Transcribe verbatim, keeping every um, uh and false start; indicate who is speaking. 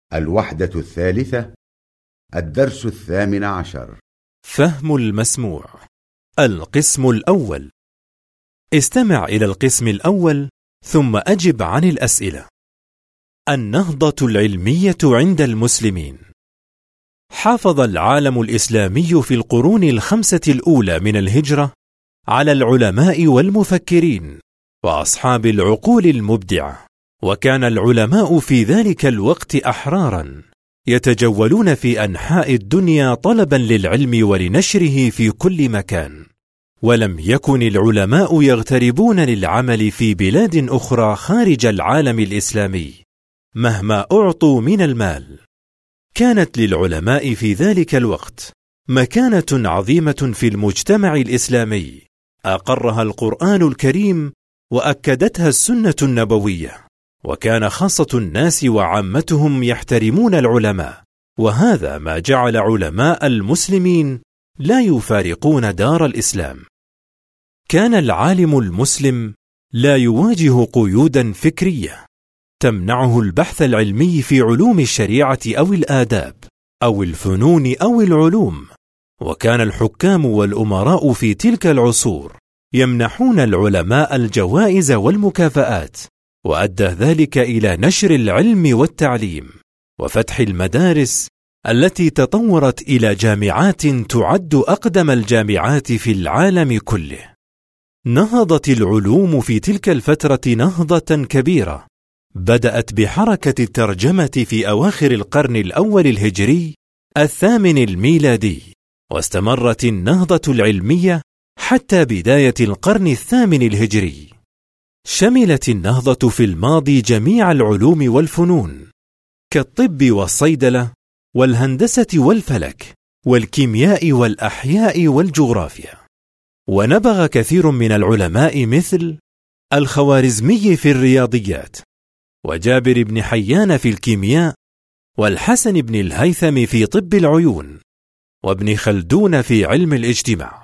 Speaker 1: الوحدة الثالثة، الدرس الثامن عشر.
Speaker 2: فهم المسموع. القسم الأول. استمع إلى القسم الأول ثم أجب عن الأسئلة. النهضة العلمية عند المسلمين. حافظ العالم الإسلامي في القرون الخمسة الأولى من الهجرة على العلماء والمفكرين وأصحاب العقول المبدعة، وكان العلماء في ذلك الوقت أحراراً يتجولون في أنحاء الدنيا طلباً للعلم ولنشره في كل مكان، ولم يكن العلماء يغتربون للعمل في بلاد أخرى خارج العالم الإسلامي مهما أعطوا من المال. كانت للعلماء في ذلك الوقت مكانة عظيمة في المجتمع الإسلامي أقرها القرآن الكريم وأكدتها السنة النبوية، وكان خاصة الناس وعامتهم يحترمون العلماء، وهذا ما جعل علماء المسلمين لا يفارقون دار الإسلام. كان العالم المسلم لا يواجه قيودا فكرية تمنعه البحث العلمي في علوم الشريعة أو الآداب أو الفنون أو العلوم، وكان الحكام والأمراء في تلك العصور يمنحون العلماء الجوائز والمكافآت، وأدى ذلك إلى نشر العلم والتعليم وفتح المدارس التي تطورت إلى جامعات تعد أقدم الجامعات في العالم كله. نهضت العلوم في تلك الفترة نهضة كبيرة بدأت بحركة الترجمة في أواخر القرن الأول الهجري الثامن الميلادي، واستمرت النهضة العلمية حتى بداية القرن الثامن الهجري. شملت النهضة في الماضي جميع العلوم والفنون كالطب والصيدلة والهندسة والفلك والكيمياء والأحياء والجغرافيا. ونبغ كثير من العلماء مثل الخوارزمي في الرياضيات، وجابر بن حيان في الكيمياء، والحسن بن الهيثم في طب العيون، وابن خلدون في علم الاجتماع.